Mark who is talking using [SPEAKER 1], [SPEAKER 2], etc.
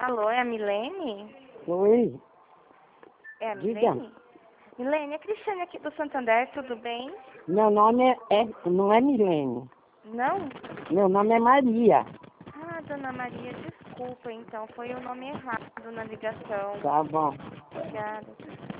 [SPEAKER 1] Alô, é a Milene?
[SPEAKER 2] Oi,
[SPEAKER 1] É a
[SPEAKER 2] diga.
[SPEAKER 1] Milene? Milene, é a Cristiane aqui do Santander, tudo bem?
[SPEAKER 2] Meu nome não é Milene.
[SPEAKER 1] Não?
[SPEAKER 2] Meu nome é Maria.
[SPEAKER 1] Ah, dona Maria, desculpa, então, foi o nome errado na ligação.
[SPEAKER 2] Tá bom.
[SPEAKER 1] Obrigada.